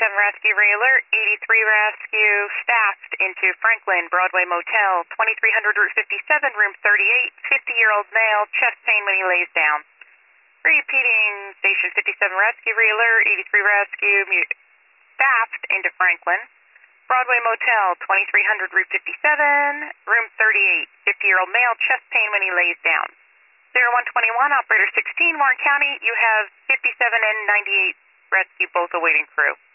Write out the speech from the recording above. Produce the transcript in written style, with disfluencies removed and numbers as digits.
Rescue Alert, 83 Rescue staffed into Franklin, Broadway Motel, 2300 Route 57, room 38, 50-year-old male, chest pain when he lays down. Repeating, Station 57 Rescue Alert, 83 Rescue staffed into Franklin, Broadway Motel, 2300 Route 57, room 38, 50-year-old male, chest pain when he lays down. 0121, Operator 16, Warren County, you have 57 and 98 rescue, both awaiting crew.